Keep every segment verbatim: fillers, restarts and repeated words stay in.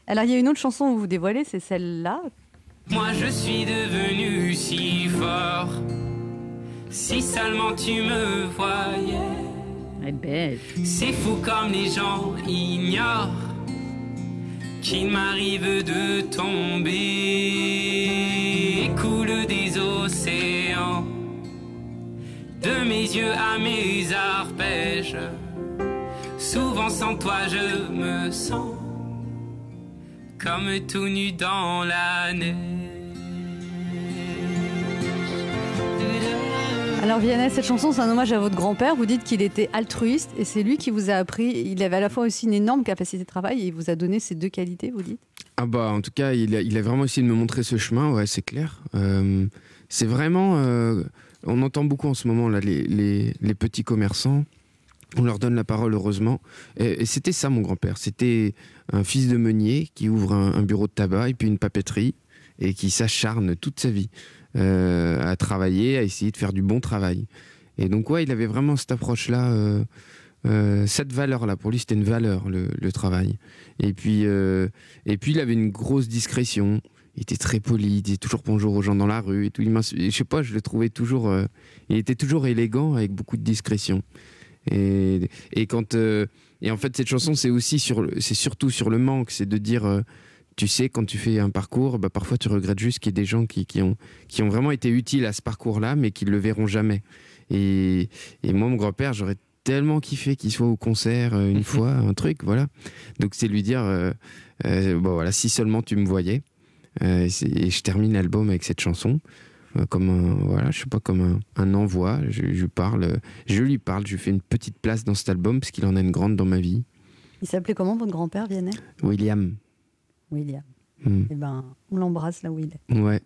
Alors, il y a une autre chanson où vous dévoilez, c'est celle-là. Moi je suis devenu si fort, si seulement tu me voyais. Elle est belle. C'est fou comme les gens ignorent qu'il m'arrive de tomber. Coule des océans, de mes yeux à mes arpèges. Souvent sans toi je me sens comme tout nu dans la neige. Alors Vianney, cette chanson, c'est un hommage à votre grand-père. Vous dites qu'il était altruiste et c'est lui qui vous a appris. Il avait à la fois aussi une énorme capacité de travail et il vous a donné ces deux qualités, vous dites ? Ah bah en tout cas, il a, il a vraiment essayé de me montrer ce chemin, ouais, c'est clair. Euh, c'est vraiment... Euh, on entend beaucoup en ce moment là, les, les, les petits commerçants. On leur donne la parole, heureusement. Et, et c'était ça, mon grand-père. C'était un fils de meunier qui ouvre un, un bureau de tabac et puis une papeterie et qui s'acharne toute sa vie euh, à travailler, à essayer de faire du bon travail. Et donc, ouais, il avait vraiment cette approche-là, euh, euh, cette valeur-là. Pour lui, c'était une valeur, le, le travail. Et puis, euh, et puis, il avait une grosse discrétion. Il était très poli, il disait toujours bonjour aux gens dans la rue. Et tout. Il je sais pas, je le trouvais toujours... Euh, il était toujours élégant, avec beaucoup de discrétion. Et, et quand euh, et en fait cette chanson c'est aussi sur c'est surtout sur le manque, c'est de dire euh, tu sais quand tu fais un parcours bah, parfois tu regrettes juste qu'il y ait des gens qui, qui ont qui ont vraiment été utiles à ce parcours là mais qui le verront jamais et, et moi mon grand-père j'aurais tellement kiffé qu'il soit au concert euh, une fois un truc voilà donc c'est lui dire euh, euh, bon voilà si seulement tu me voyais euh, et, et je termine l'album avec cette chanson comme un, voilà, je sais pas, comme un, un envoi. Je, je parle, je lui parle, je lui fais une petite place dans cet album parce qu'il en a une grande dans ma vie. Il s'appelait comment votre grand-père, Vianney ? William. William. Mm. Eh ben, on l'embrasse là où il est. Ouais.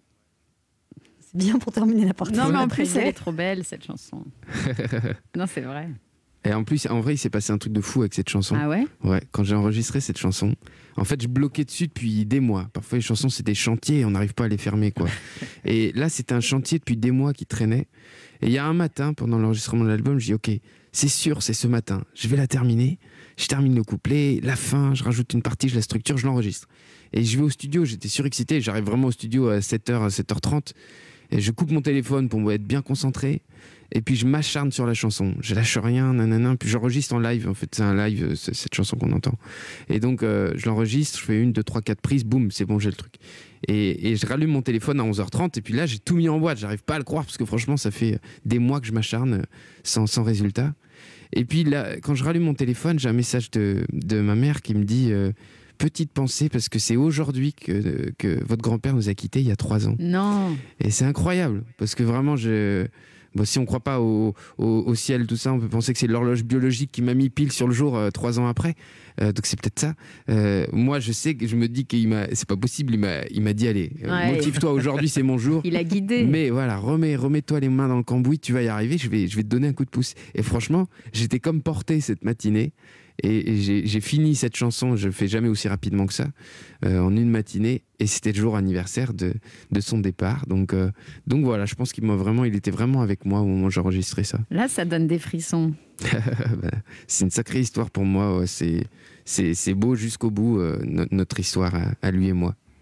C'est bien pour terminer la partie. Non, mais en plus, elle est trop belle cette chanson. Non, c'est vrai. Et en plus, en vrai, il s'est passé un truc de fou avec cette chanson. Ah ouais ? Ouais, quand j'ai enregistré cette chanson, en fait, je bloquais dessus depuis des mois. Parfois, les chansons, c'est des chantiers et on n'arrive pas à les fermer, quoi. Et là, c'était un chantier depuis des mois qui traînait. Et il y a un matin, pendant l'enregistrement de l'album, je dis, OK, c'est sûr, c'est ce matin. Je vais la terminer. Je termine le couplet, la fin, je rajoute une partie, je la structure, je l'enregistre. Et je vais au studio, j'étais surexcité. J'arrive vraiment au studio à sept heures, à sept heures trente. Et je coupe mon téléphone pour être bien concentré. Et puis je m'acharne sur la chanson. Je lâche rien, nanana. Puis j'enregistre en live. En fait, c'est un live, c'est cette chanson qu'on entend. Et donc, euh, je l'enregistre, je fais une, deux, trois, quatre prises, boum, c'est bon, j'ai le truc. Et, et je rallume mon téléphone à onze heures trente. Et puis là, j'ai tout mis en boîte. J'arrive pas à le croire parce que franchement, ça fait des mois que je m'acharne sans, sans résultat. Et puis là, quand je rallume mon téléphone, j'ai un message de, de ma mère qui me dit euh, petite pensée parce que c'est aujourd'hui que, que votre grand-père nous a quittés il y a trois ans. Non. Et c'est incroyable parce que vraiment, je... Bon, si on ne croit pas au, au, au ciel, tout ça, on peut penser que c'est l'horloge biologique qui m'a mis pile sur le jour euh, trois ans après. Euh, donc c'est peut-être ça. Euh, moi, je sais que je me dis qu'il m'a, c'est pas possible. Il m'a, il m'a dit allez, Ouais. motive-toi aujourd'hui, c'est mon jour. Il a guidé. Mais voilà, remets, remets-toi les mains dans le cambouis, tu vas y arriver. Je vais, je vais te donner un coup de pouce. Et franchement, j'étais comme porté cette matinée. Et, et j'ai, j'ai fini cette chanson, je ne fais jamais aussi rapidement que ça, euh, en une matinée. Et c'était le jour anniversaire de, de son départ. Donc, euh, donc voilà, je pense qu'il m'a vraiment, il était vraiment avec moi au moment où j'enregistrais ça. Là, ça donne des frissons. Ben, c'est une sacrée histoire pour moi. Ouais. C'est, c'est, c'est beau jusqu'au bout, euh, no- notre histoire à, à lui et moi.